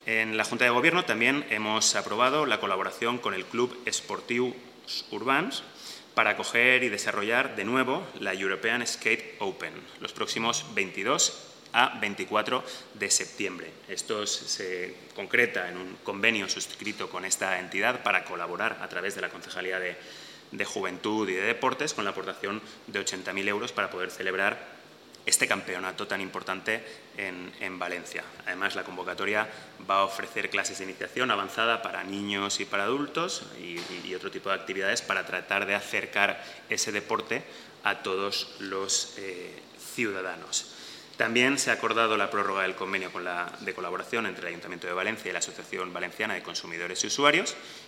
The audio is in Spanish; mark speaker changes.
Speaker 1: En la Junta de Gobierno también hemos aprobado la colaboración con el Club Esportius Urbans para acoger y desarrollar de nuevo la European Skate Open los próximos 22 a 24 de septiembre. Esto se concreta en un convenio suscrito con esta entidad para colaborar a través de la Concejalía de Juventud y de Deportes con la aportación de 80.000 euros para poder celebrar este campeonato tan importante en Valencia. Además, la convocatoria va a ofrecer clases de iniciación avanzada para niños y para adultos y otro tipo de actividades para tratar de acercar ese deporte a todos los ciudadanos. También se ha acordado la prórroga del convenio de colaboración entre el Ayuntamiento de Valencia y la Asociación Valenciana de Consumidores y Usuarios